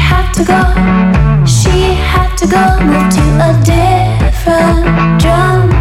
had to go. She had to go, move to a different drum